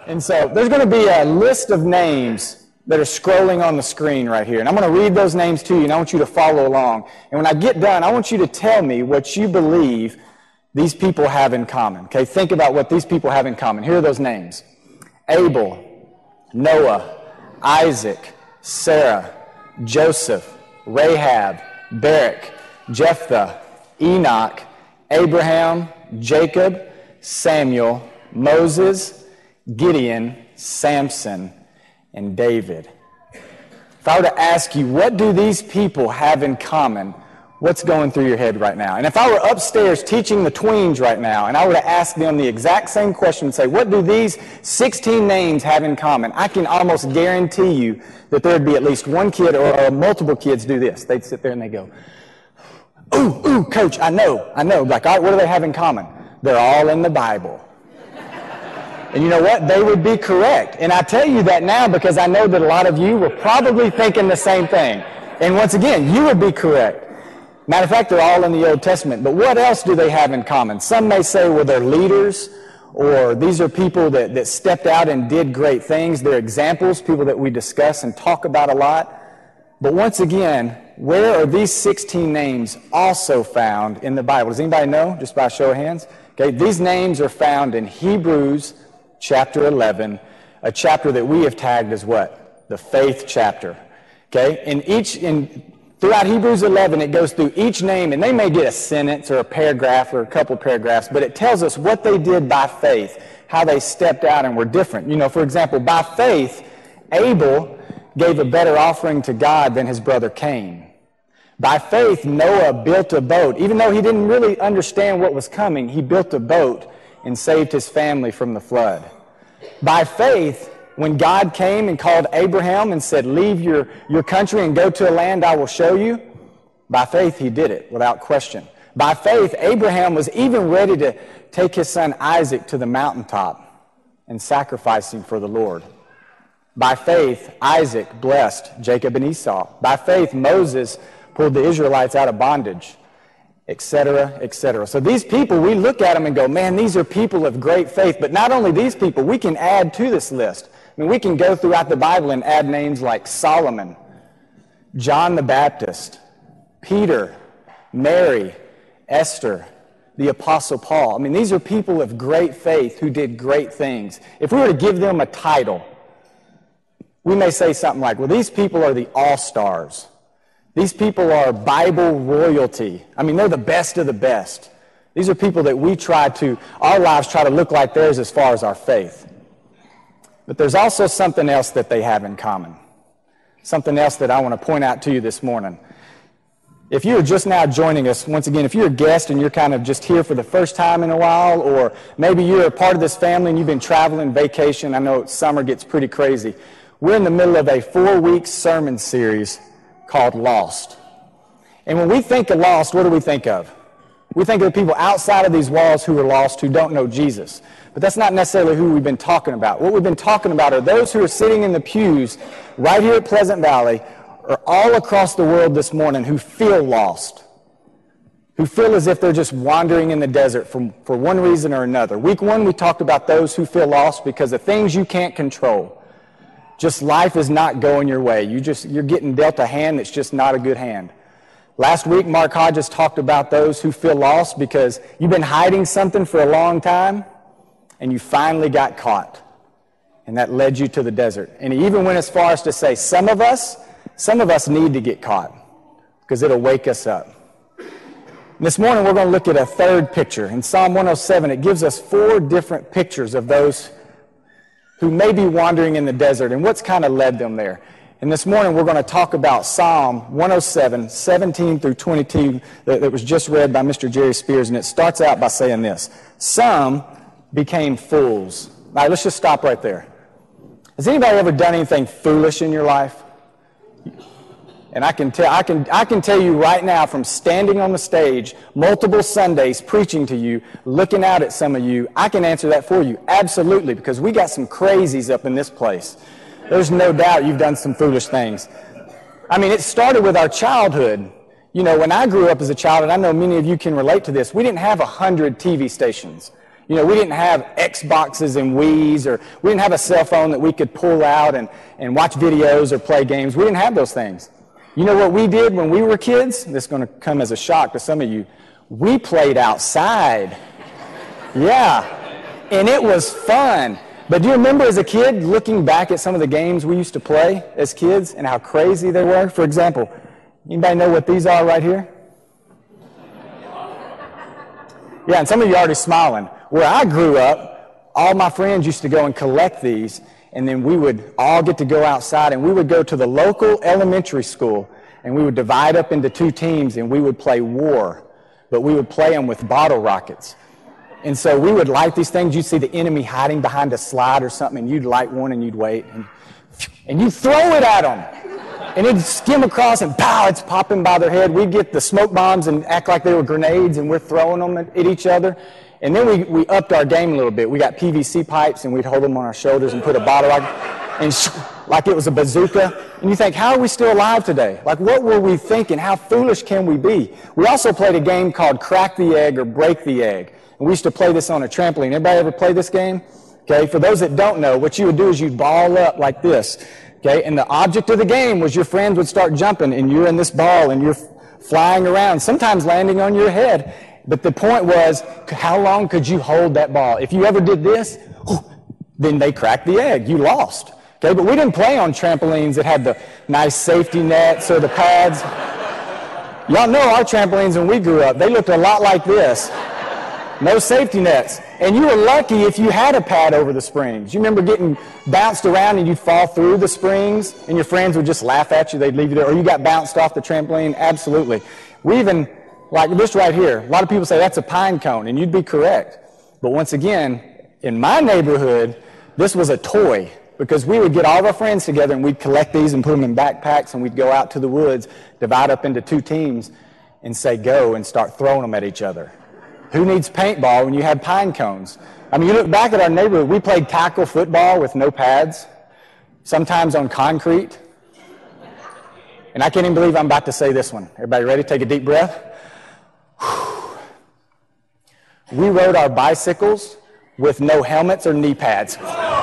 And so there's going to be a list of names that are scrolling on the screen right here. And I'm going to read those names to you, and I want you to follow along. And when I get done, I want you to tell me what you believe these people have in common. Okay, think about what these people have in common. Here are those names: Abel, Noah, Isaac, Sarah, Joseph, Rahab, Barak, Jephthah, Enoch, Abraham, Jacob, Samuel, Moses, Gideon, Samson, and David. If I were to ask you, what do these people have in common, what's going through your head right now? And if I were upstairs teaching the tweens right now, and I were to ask them the exact same question and say, what do these 16 names have in common? I can almost guarantee you that there'd be at least one kid or multiple kids do this. They'd sit there and they go, ooh, coach, I know. Like, all right, what do they have in common? They're all in the Bible. And you know what? They would be correct. And I tell you that now because I know that a lot of you were probably thinking the same thing. And once again, you would be correct. Matter of fact, they're all in the Old Testament. But what else do they have in common? Some may say, well, they're leaders, or these are people that stepped out and did great things. They're examples, people that we discuss and talk about a lot. But once again, where are these 16 names also found in the Bible? Does anybody know, just by a show of hands? Okay, these names are found in Hebrews chapter 11, a chapter that we have tagged as what? The faith chapter. Okay, throughout Hebrews 11, it goes through each name, and they may get a sentence or a paragraph or a couple paragraphs, but it tells us what they did by faith, how they stepped out and were different. You know, for example, by faith, Abel gave a better offering to God than his brother Cain. By faith, Noah built a boat. Even though he didn't really understand what was coming, he built a boat and saved his family from the flood. By faith, when God came and called Abraham and said, leave your country and go to a land I will show you, by faith he did it without question. By faith, Abraham was even ready to take his son Isaac to the mountaintop and sacrifice him for the Lord. By faith, Isaac blessed Jacob and Esau. By faith, Moses pulled the Israelites out of bondage, etc., etc. So these people, we look at them and go, man, these are people of great faith. But not only these people, we can add to this list. I mean, we can go throughout the Bible and add names like Solomon, John the Baptist, Peter, Mary, Esther, the Apostle Paul. I mean, these are people of great faith who did great things. If we were to give them a title, we may say something like, well, these people are the all-stars. These people are Bible royalty. I mean, they're the best of the best. These are people that our lives try to look like theirs as far as our faith. But there's also something else that they have in common. Something else that I want to point out to you this morning. If you're just now joining us, once again, if you're a guest and you're kind of just here for the first time in a while, or maybe you're a part of this family and you've been traveling, vacation, I know summer gets pretty crazy. We're in the middle of a 4-week sermon series called Lost. And when we think of lost, what do we think of? We think of the people outside of these walls who are lost, who don't know Jesus. But that's not necessarily who we've been talking about. What we've been talking about are those who are sitting in the pews right here at Pleasant Valley or all across the world this morning who feel lost, who feel as if they're just wandering in the desert for one reason or another. Week 1, we talked about those who feel lost because of things you can't control. Just life is not going your way. You're getting dealt a hand that's just not a good hand. Last week, Mark Hodges talked about those who feel lost because you've been hiding something for a long time and you finally got caught. And that led you to the desert. And he even went as far as to say, some of us need to get caught because it'll wake us up. This morning, we're going to look at a third picture. In Psalm 107, it gives us 4 different pictures of those who may be wandering in the desert and what's kind of led them there. And this morning we're going to talk about Psalm 107, 17 through 22 that was just read by Mr. Jerry Spears, and it starts out by saying this: some became fools. All right, let's just stop right there. Has anybody ever done anything foolish in your life? And I can tell you right now, from standing on the stage multiple Sundays preaching to you, looking out at some of you, I can answer that for you. Absolutely, because we got some crazies up in this place. There's no doubt you've done some foolish things. I mean, it started with our childhood. You know, when I grew up as a child, and I know many of you can relate to this, we didn't have 100 TV stations. You know, we didn't have Xboxes and Wiis, or we didn't have a cell phone that we could pull out and watch videos or play games. We didn't have those things. You know what we did when we were kids? This is going to come as a shock to some of you. We played outside. Yeah. And it was fun. But do you remember as a kid looking back at some of the games we used to play as kids and how crazy they were? For example, anybody know what these are right here? Yeah, and some of you are already smiling. Where I grew up, all my friends used to go and collect these, and then we would all get to go outside, and we would go to the local elementary school, and we would divide up into 2 teams, and we would play war. But we would play them with bottle rockets. And so we would light these things. You'd see the enemy hiding behind a slide or something, and you'd light one, and you'd wait, and you'd throw it at them. And it'd skim across, and pow, it's popping by their head. We'd get the smoke bombs and act like they were grenades, and we're throwing them at each other. And then we upped our game a little bit. We got PVC pipes, and we'd hold them on our shoulders and put a bottle and like it was a bazooka. And you think, how are we still alive today? Like, what were we thinking? How foolish can we be? We also played a game called Crack the Egg or Break the Egg. And we used to play this on a trampoline. Everybody ever play this game? Okay, for those that don't know, what you would do is you'd ball up like this. Okay, and the object of the game was your friends would start jumping, and you're in this ball, and you're flying around, sometimes landing on your head. But the point was, how long could you hold that ball? If you ever did this, then they cracked the egg. You lost. Okay, but we didn't play on trampolines that had the nice safety nets or the pads. Y'all know our trampolines when we grew up, they looked a lot like this. No safety nets. And you were lucky if you had a pad over the springs. You remember getting bounced around and you'd fall through the springs and your friends would just laugh at you. They'd leave you there. Or you got bounced off the trampoline. Absolutely. We even, like this right here, a lot of people say that's a pine cone, and you'd be correct. But once again, in my neighborhood, this was a toy, because we would get all of our friends together and we'd collect these and put them in backpacks, and we'd go out to the woods, divide up into 2 teams, and say go and start throwing them at each other. Who needs paintball when you had pine cones? I mean, you look back at our neighborhood, we played tackle football with no pads, sometimes on concrete. And I can't even believe I'm about to say this one. Everybody ready? Take a deep breath. We rode our bicycles with no helmets or knee pads.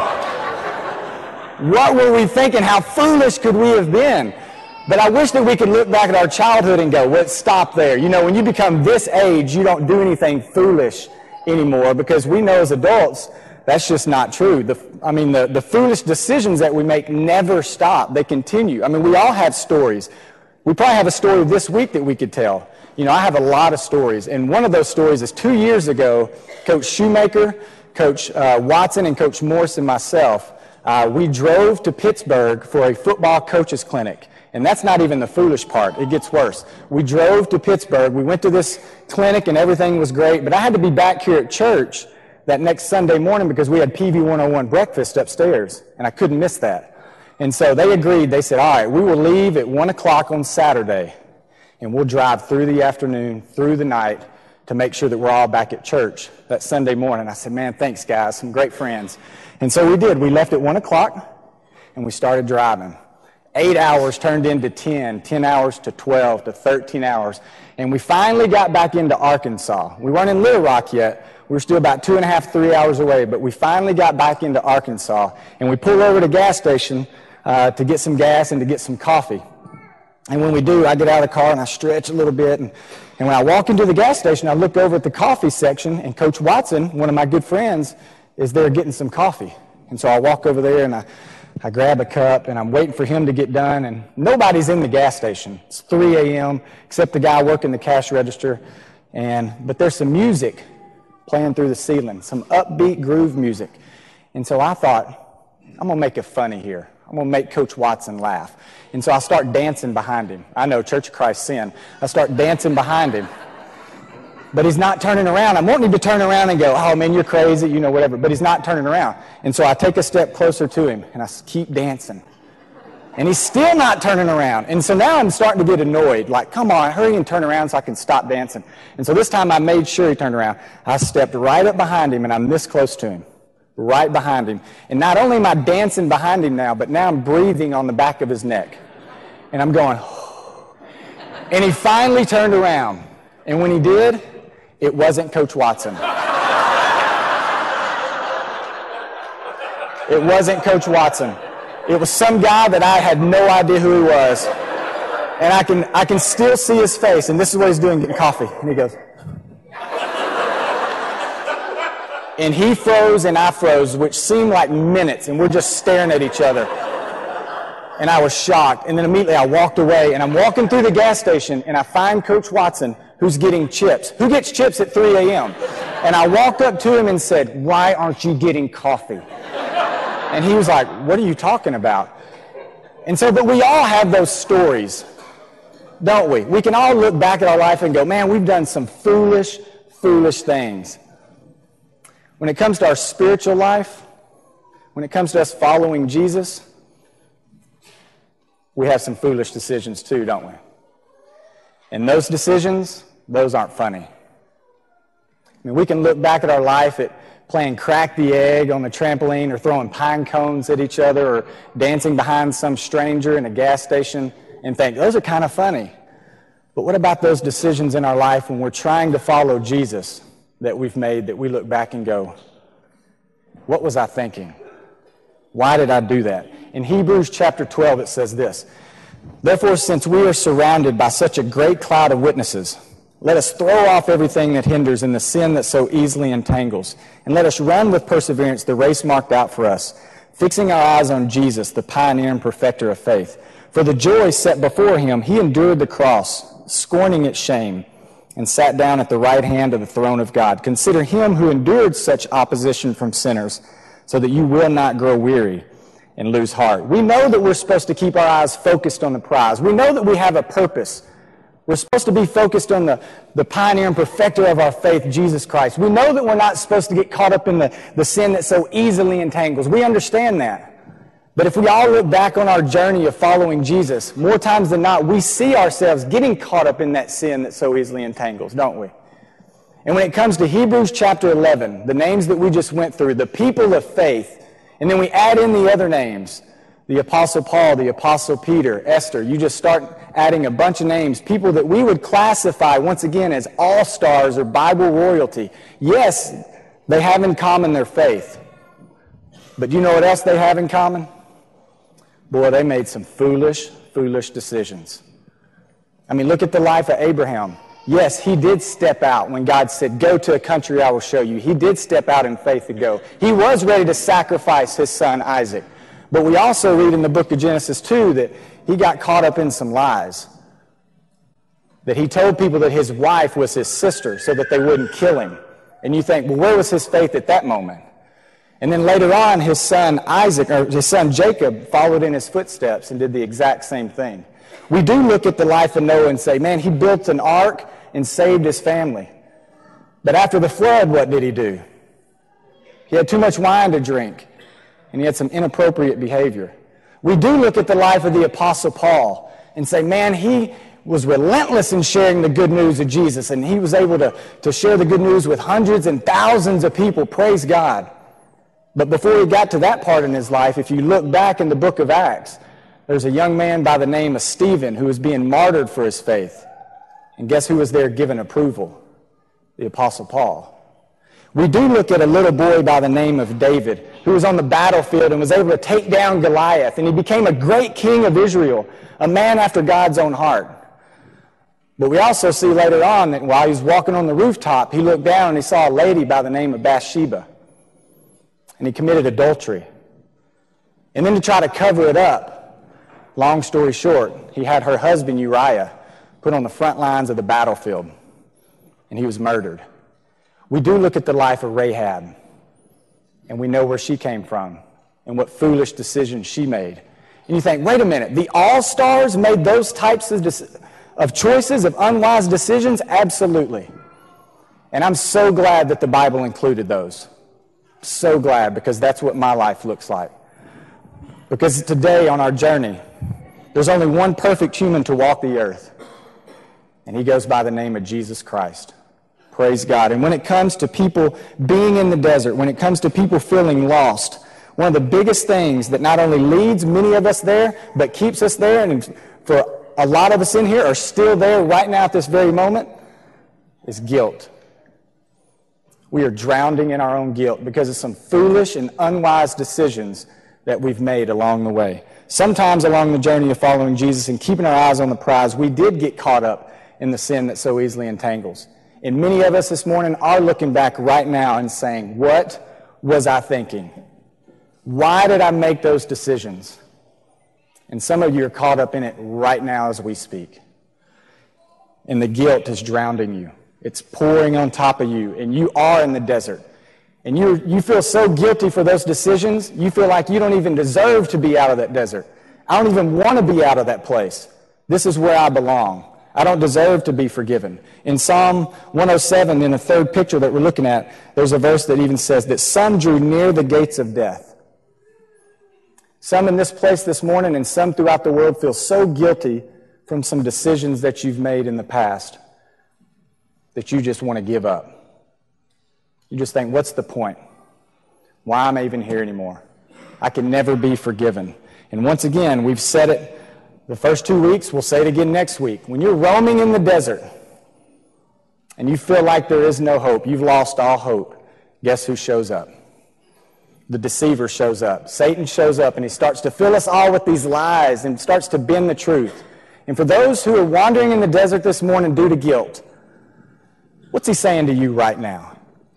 What were we thinking? How foolish could we have been? But I wish that we could look back at our childhood and go, well, stop there. You know, when you become this age, you don't do anything foolish anymore, because we know as adults that's just not true. The foolish decisions that we make never stop. They continue. I mean, we all have stories. We probably have a story this week that we could tell. You know, I have a lot of stories. And one of those stories is 2 years ago, Coach Shoemaker, Coach Watson, and Coach Morse and myself, we drove to Pittsburgh for a football coaches clinic. And that's not even the foolish part. It gets worse. We drove to Pittsburgh. We went to this clinic, and everything was great. But I had to be back here at church that next Sunday morning because we had PV 101 breakfast upstairs, and I couldn't miss that. And so they agreed. They said, all right, we will leave at 1 o'clock on Saturday, and we'll drive through the afternoon, through the night, to make sure that we're all back at church that Sunday morning. I said, man, thanks, guys. Some great friends. And so we did. We left at 1 o'clock, and we started driving. 8 hours turned into 10 hours to 12 to 13 hours. And we finally got back into Arkansas. We weren't in Little Rock yet. We were still about 2.5, 3 hours away, but we finally got back into Arkansas. And we pulled over to the gas station to get some gas and to get some coffee. And when we do, I get out of the car and I stretch a little bit. And when I walk into the gas station, I look over at the coffee section, and Coach Watson, one of my good friends, is there getting some coffee. And so I walk over there and I grab a cup, and I'm waiting for him to get done, and nobody's in the gas station. It's 3 a.m., except the guy working the cash register. But there's some music playing through the ceiling, some upbeat groove music. And so I thought, I'm going to make it funny here. I'm going to make Coach Watson laugh. And so I start dancing behind him. I know, Church of Christ sin. I start dancing behind him. But he's not turning around. I'm wanting him to turn around and go, oh, man, you're crazy, you know, whatever. But he's not turning around. And so I take a step closer to him, and I keep dancing. And he's still not turning around. And so now I'm starting to get annoyed. Like, come on, hurry and turn around so I can stop dancing. And so this time I made sure he turned around. I stepped right up behind him, and I'm this close to him, right behind him. And not only am I dancing behind him now, but now I'm breathing on the back of his neck. And I'm going, and he finally turned around. And when he did, it wasn't Coach Watson. It wasn't Coach Watson. It was some guy that I had no idea who he was. And I can still see his face, and this is what he's doing, getting coffee. And he goes. And he froze and I froze, which seemed like minutes, and we're just staring at each other. And I was shocked. And then immediately I walked away, and I'm walking through the gas station, and I find Coach Watson, who's getting chips. Who gets chips at 3 a.m.? And I walked up to him and said, "Why aren't you getting coffee?" And he was like, "What are you talking about?" And so, but we all have those stories, don't we? We can all look back at our life and go, man, we've done some foolish, foolish things. When it comes to our spiritual life, when it comes to us following Jesus, we have some foolish decisions too, don't we? And those decisions, those aren't funny. I mean, we can look back at our life at playing crack the egg on the trampoline or throwing pine cones at each other or dancing behind some stranger in a gas station and think, those are kind of funny. But what about those decisions in our life when we're trying to follow Jesus that we've made that we look back and go, what was I thinking? Why did I do that? In Hebrews chapter 12, it says this, "Therefore, since we are surrounded by such a great cloud of witnesses, let us throw off everything that hinders and the sin that so easily entangles, and let us run with perseverance the race marked out for us, fixing our eyes on Jesus, the pioneer and perfecter of faith. For the joy set before him, he endured the cross, scorning its shame, and sat down at the right hand of the throne of God. Consider him who endured such opposition from sinners, so that you will not grow weary and lose heart." We know that we're supposed to keep our eyes focused on the prize. We know that we have a purpose. We're supposed to be focused on the pioneer and perfecter of our faith, Jesus Christ. We know that we're not supposed to get caught up in the sin that so easily entangles. We understand that. But if we all look back on our journey of following Jesus, more times than not, we see ourselves getting caught up in that sin that so easily entangles, don't we? And when it comes to Hebrews chapter 11, the names that we just went through, the people of faith, and then we add in the other names, the Apostle Paul, the Apostle Peter, Esther, you just start adding a bunch of names, people that we would classify, once again, as all-stars or Bible royalty. Yes, they have in common their faith. But you know what else they have in common? Boy, they made some foolish, foolish decisions. I mean, look at the life of Abraham. Yes, he did step out when God said, "Go to a country I will show you." He did step out in faith to go. He was ready to sacrifice his son Isaac. But we also read in the book of Genesis 2 that he got caught up in some lies. That he told people that his wife was his sister so that they wouldn't kill him. And you think, well, where was his faith at that moment? And then later on, his son Jacob followed in his footsteps and did the exact same thing. We do look at the life of Noah and say, man, he built an ark and saved his family. But after the flood, what did he do? He had too much wine to drink, and he had some inappropriate behavior. We do look at the life of the Apostle Paul and say, man, he was relentless in sharing the good news of Jesus, and he was able to share the good news with hundreds and thousands of people. Praise God. But before he got to that part in his life, if you look back in the book of Acts, there's a young man by the name of Stephen who was being martyred for his faith. And guess who was there giving approval? The Apostle Paul. We do look at a little boy by the name of David who was on the battlefield and was able to take down Goliath. And he became a great king of Israel, a man after God's own heart. But we also see later on that while he was walking on the rooftop, he looked down and he saw a lady by the name of Bathsheba. And he committed adultery. And then to try to cover it up, long story short, he had her husband Uriah put on the front lines of the battlefield, and he was murdered. We do look at the life of Rahab, and we know where she came from and what foolish decisions she made. And you think, wait a minute, the all-stars made those types of choices, of unwise decisions? Absolutely. And I'm so glad that the Bible included those. So glad, because that's what my life looks like. Because today on our journey, there's only one perfect human to walk the earth, and he goes by the name of Jesus Christ. Praise God. And when it comes to people being in the desert, when it comes to people feeling lost, one of the biggest things that not only leads many of us there, but keeps us there, and for a lot of us in here are still there right now at this very moment, is guilt. We are drowning in our own guilt because of some foolish and unwise decisions that we've made along the way. Sometimes along the journey of following Jesus and keeping our eyes on the prize, we did get caught up in the sin that so easily entangles. And many of us this morning are looking back right now and saying, what was I thinking? Why did I make those decisions? And some of you are caught up in it right now as we speak. And the guilt is drowning you. It's pouring on top of you, and you are in the desert. And you feel so guilty for those decisions, you feel like you don't even deserve to be out of that desert. I don't even want to be out of that place. This is where I belong. I don't deserve to be forgiven. In Psalm 107, in the third picture that we're looking at, there's a verse that even says that some drew near the gates of death. Some in this place this morning and some throughout the world feel so guilty from some decisions that you've made in the past that you just want to give up. You just think, what's the point? Why am I even here anymore? I can never be forgiven. And once again, we've said it the first 2 weeks, we'll say it again next week. When you're roaming in the desert and you feel like there is no hope, you've lost all hope, guess who shows up? The deceiver shows up. Satan shows up, and he starts to fill us all with these lies and starts to bend the truth. And for those who are wandering in the desert this morning due to guilt, what's he saying to you right now?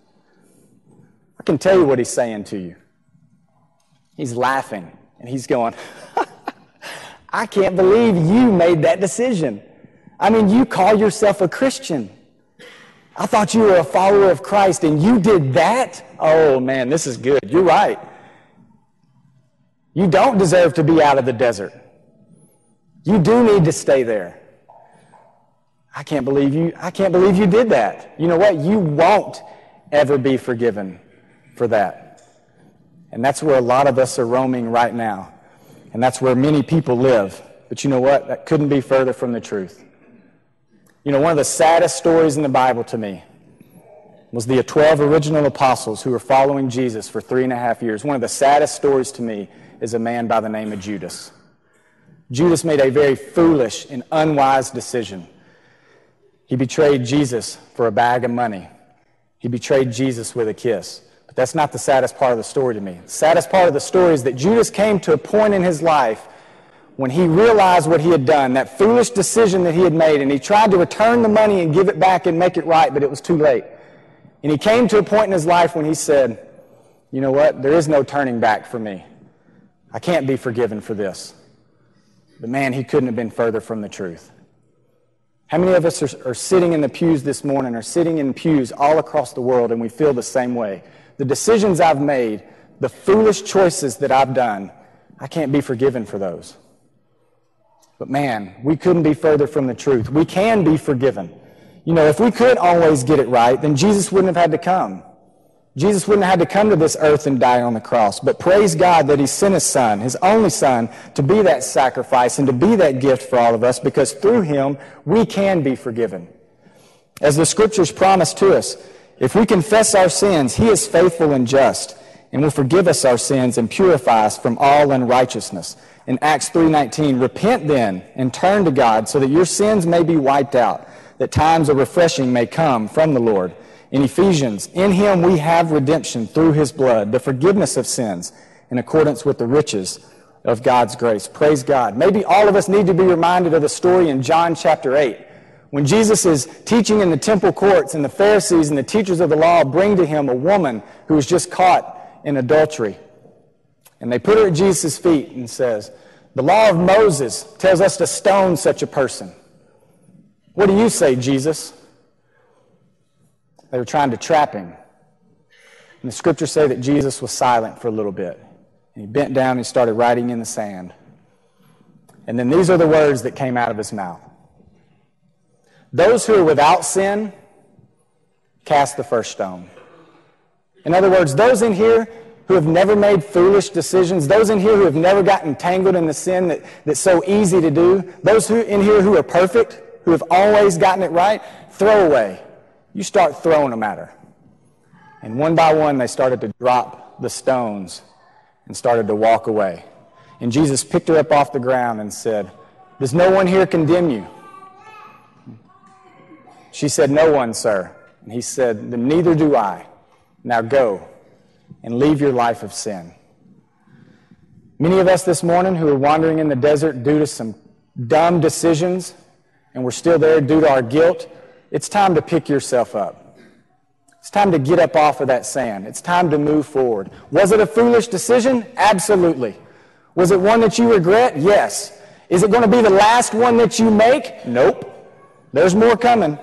I can tell you what he's saying to you. He's laughing, and he's going, I can't believe you made that decision. I mean, you call yourself a Christian. I thought you were a follower of Christ, and you did that? Oh, man, this is good. You're right. You don't deserve to be out of the desert. You do need to stay there. I can't believe you did that. You know what? You won't ever be forgiven for that. And that's where a lot of us are roaming right now. And that's where many people live. But you know what? That couldn't be further from the truth. You know, one of the saddest stories in the Bible to me was the 12 original apostles who were following Jesus for 3.5 years. One of the saddest stories to me is a man by the name of Judas. Judas made a very foolish and unwise decision. He betrayed Jesus for a bag of money. He betrayed Jesus with a kiss. But that's not the saddest part of the story to me. The saddest part of the story is that Judas came to a point in his life when he realized what he had done, that foolish decision that he had made, and he tried to return the money and give it back and make it right, but it was too late. And he came to a point in his life when he said, you know what, there is no turning back for me. I can't be forgiven for this. But man, he couldn't have been further from the truth. How many of us are sitting in the pews this morning, or sitting in pews all across the world, and we feel the same way? The decisions I've made, the foolish choices that I've done, I can't be forgiven for those. But man, we couldn't be further from the truth. We can be forgiven. You know, if we could always get it right, then Jesus wouldn't have had to come. Jesus wouldn't have had to come to this earth and die on the cross. But praise God that he sent his son, his only son, to be that sacrifice and to be that gift for all of us, because through him we can be forgiven. As the scriptures promise to us, if we confess our sins, he is faithful and just and will forgive us our sins and purify us from all unrighteousness. In Acts 3:19, repent then and turn to God so that your sins may be wiped out, that times of refreshing may come from the Lord. In Ephesians, in him we have redemption through his blood, the forgiveness of sins in accordance with the riches of God's grace. Praise God. Maybe all of us need to be reminded of the story in John chapter 8. When Jesus is teaching in the temple courts and the Pharisees and the teachers of the law bring to him a woman who was just caught in adultery. And they put her at Jesus' feet and says, the law of Moses tells us to stone such a person. What do you say, Jesus? They were trying to trap him. And the scriptures say that Jesus was silent for a little bit. And he bent down and he started writing in the sand. And then these are the words that came out of his mouth. Those who are without sin, cast the first stone. In other words, those in here who have never made foolish decisions, those in here who have never gotten tangled in the sin that's so easy to do, those who in here who are perfect, who have always gotten it right, throw away. You start throwing them at her. And one by one, they started to drop the stones and started to walk away. And Jesus picked her up off the ground and said, does no one here condemn you? She said, no one, sir. And he said, then neither do I. Now go and leave your life of sin. Many of us this morning who are wandering in the desert due to some dumb decisions, and we're still there due to our guilt, it's time to pick yourself up. It's time to get up off of that sand. It's time to move forward. Was it a foolish decision? Absolutely. Was it one that you regret? Yes. Is it going to be the last one that you make? Nope. There's more coming.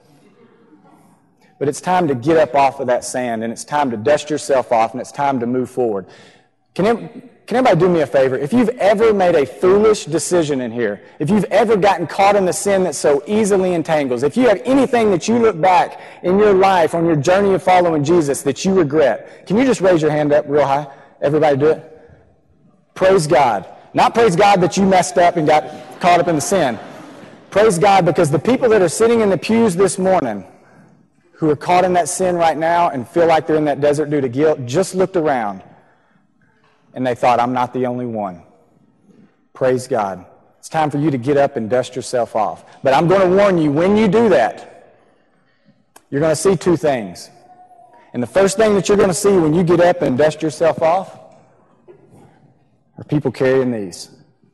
But it's time to get up off of that sand, and it's time to dust yourself off, and it's time to move forward. Can everybody do me a favor? If you've ever made a foolish decision in here, if you've ever gotten caught in the sin that so easily entangles, if you have anything that you look back in your life on your journey of following Jesus that you regret, can you just raise your hand up real high? Everybody do it? Praise God. Not praise God that you messed up and got caught up in the sin. Praise God because the people that are sitting in the pews this morning who are caught in that sin right now and feel like they're in that desert due to guilt just looked around and they thought, I'm not the only one. Praise God. It's time for you to get up and dust yourself off. But I'm going to warn you, when you do that, you're going to see two things. And the first thing that you're going to see when you get up and dust yourself off are people carrying these.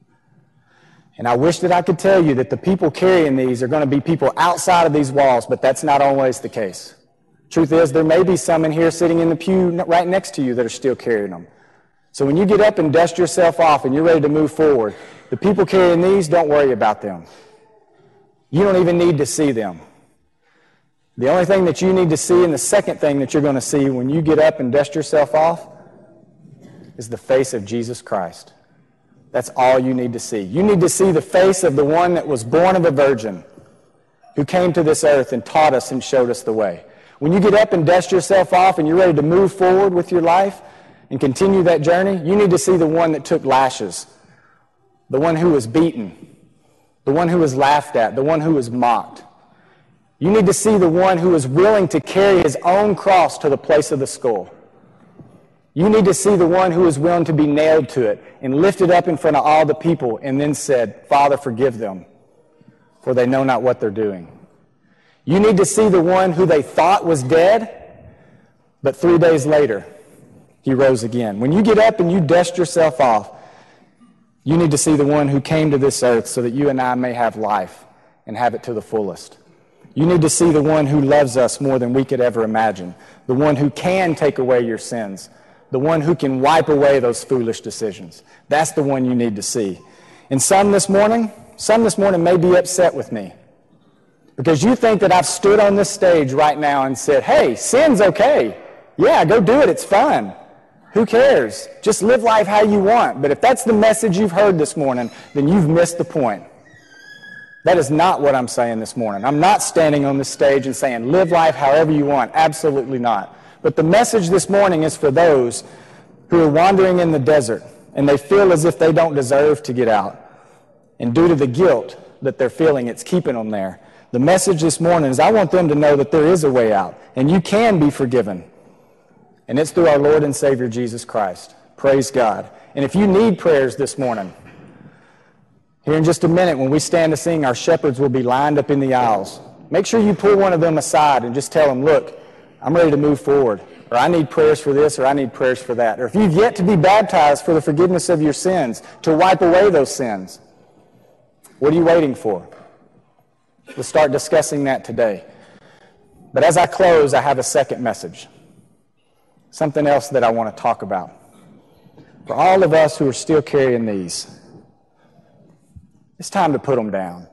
And I wish that I could tell you that the people carrying these are going to be people outside of these walls, but that's not always the case. Truth is, there may be some in here sitting in the pew right next to you that are still carrying them. So when you get up and dust yourself off and you're ready to move forward, the people carrying these, don't worry about them. You don't even need to see them. The only thing that you need to see, and the second thing that you're going to see when you get up and dust yourself off, is the face of Jesus Christ. That's all you need to see. You need to see the face of the one that was born of a virgin, who came to this earth and taught us and showed us the way. When you get up and dust yourself off and you're ready to move forward with your life and continue that journey, you need to see the one that took lashes, the one who was beaten, the one who was laughed at, the one who was mocked. You need to see the one who was willing to carry his own cross to the place of the skull. You need to see the one who was willing to be nailed to it and lifted up in front of all the people and then said, Father, forgive them, for they know not what they're doing. You need to see the one who they thought was dead, but 3 days later, he rose again. When you get up and you dust yourself off, you need to see the one who came to this earth so that you and I may have life and have it to the fullest. You need to see the one who loves us more than we could ever imagine, the one who can take away your sins, the one who can wipe away those foolish decisions. That's the one you need to see. And some this morning may be upset with me because you think that I've stood on this stage right now and said, hey, sin's okay. Yeah, go do it. It's fun. Who cares? Just live life how you want. But if that's the message you've heard this morning, then you've missed the point. That is not what I'm saying this morning. I'm not standing on this stage and saying, live life however you want. Absolutely not. But the message this morning is for those who are wandering in the desert and they feel as if they don't deserve to get out. And due to the guilt that they're feeling, it's keeping them there. The message this morning is I want them to know that there is a way out and you can be forgiven. And it's through our Lord and Savior, Jesus Christ. Praise God. And if you need prayers this morning, here in just a minute when we stand to sing, our shepherds will be lined up in the aisles. Make sure you pull one of them aside and just tell them, look, I'm ready to move forward. Or I need prayers for this, or I need prayers for that. Or if you've yet to be baptized for the forgiveness of your sins, to wipe away those sins, what are you waiting for? We'll start discussing that today. But as I close, I have a second message. Something else that I want to talk about. For all of us who are still carrying these, it's time to put them down.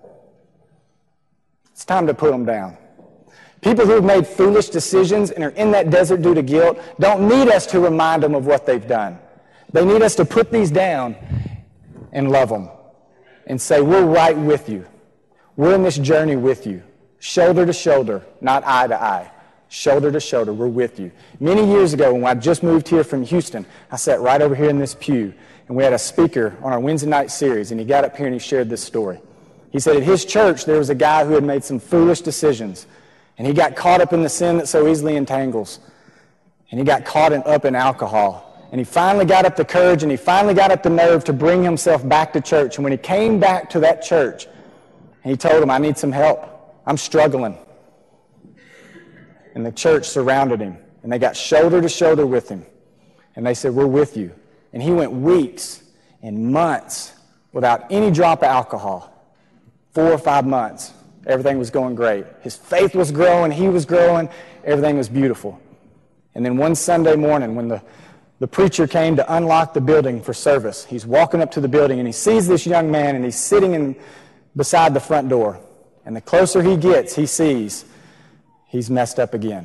It's time to put them down. People who have made foolish decisions and are in that desert due to guilt don't need us to remind them of what they've done. They need us to put these down and love them and say, we're right with you. We're in this journey with you, shoulder to shoulder, not eye to eye. Shoulder to shoulder, we're with you. Many years ago, when I just moved here from Houston, I sat right over here in this pew, and we had a speaker on our Wednesday night series, and he got up here and he shared this story. He said at his church, there was a guy who had made some foolish decisions, and he got caught up in the sin that so easily entangles, and he got caught up in alcohol, and he finally got up the courage, and he finally got up the nerve to bring himself back to church, and when he came back to that church, he told him, I need some help. I'm struggling. And the church surrounded him And they got shoulder to shoulder with him. And they said, we're with you. And he went weeks and months without any drop of alcohol. 4 or 5 months. Everything was going great. His faith was growing. He was growing. Everything was beautiful. And then one Sunday morning when the preacher came to unlock the building for service, he's walking up to the building and he sees this young man and he's sitting beside the front door. And the closer he gets, he sees he's messed up again.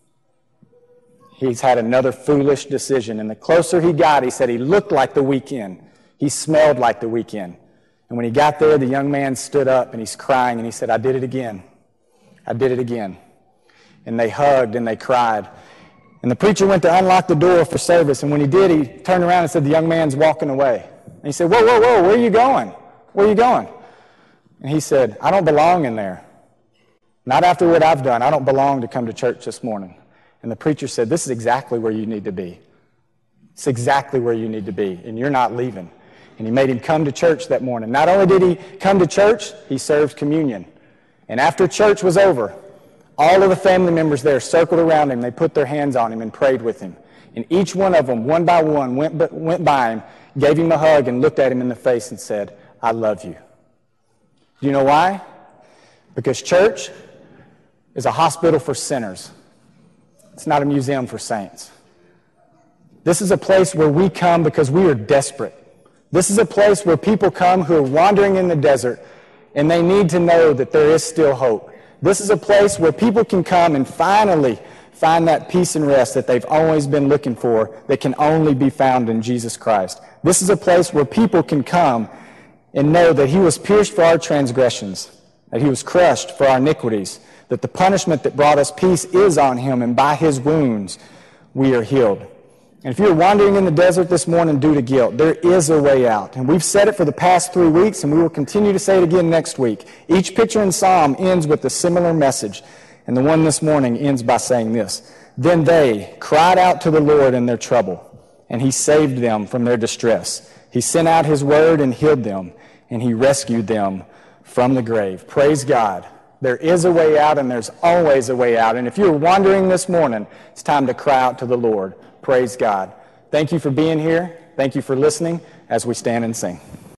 He's had another foolish decision. And the closer he got, he said he looked like the weekend. He smelled like the weekend. And when he got there, the young man stood up and he's crying and he said, I did it again. I did it again. And they hugged and they cried. And the preacher went to unlock the door for service. And when he did, he turned around and said, the young man's walking away. And he said, whoa, whoa, whoa, where are you going? Where are you going? And he said, I don't belong in there. Not after what I've done. I don't belong to come to church this morning. And the preacher said, this is exactly where you need to be. It's exactly where you need to be. And you're not leaving. And he made him come to church that morning. Not only did he come to church, he served communion. And after church was over, all of the family members there circled around him. They put their hands on him and prayed with him. And each one of them, one by one, went by him, gave him a hug, and looked at him in the face and said, I love you. Do you know why? Because church is a hospital for sinners. It's not a museum for saints. This is a place where we come because we are desperate. This is a place where people come who are wandering in the desert, and they need to know that there is still hope. This is a place where people can come and finally find that peace and rest that they've always been looking for that can only be found in Jesus Christ. This is a place where people can come and know that he was pierced for our transgressions, that he was crushed for our iniquities, that the punishment that brought us peace is on him, and by his wounds we are healed. And if you're wandering in the desert this morning due to guilt, there is a way out. And we've said it for the past 3 weeks, and we will continue to say it again next week. Each picture in Psalm ends with a similar message. And the one this morning ends by saying this: Then they cried out to the Lord in their trouble, and he saved them from their distress. He sent out his word and healed them, and he rescued them from the grave. Praise God. There is a way out, and there's always a way out. And if you're wandering this morning, it's time to cry out to the Lord. Praise God. Thank you for being here. Thank you for listening as we stand and sing.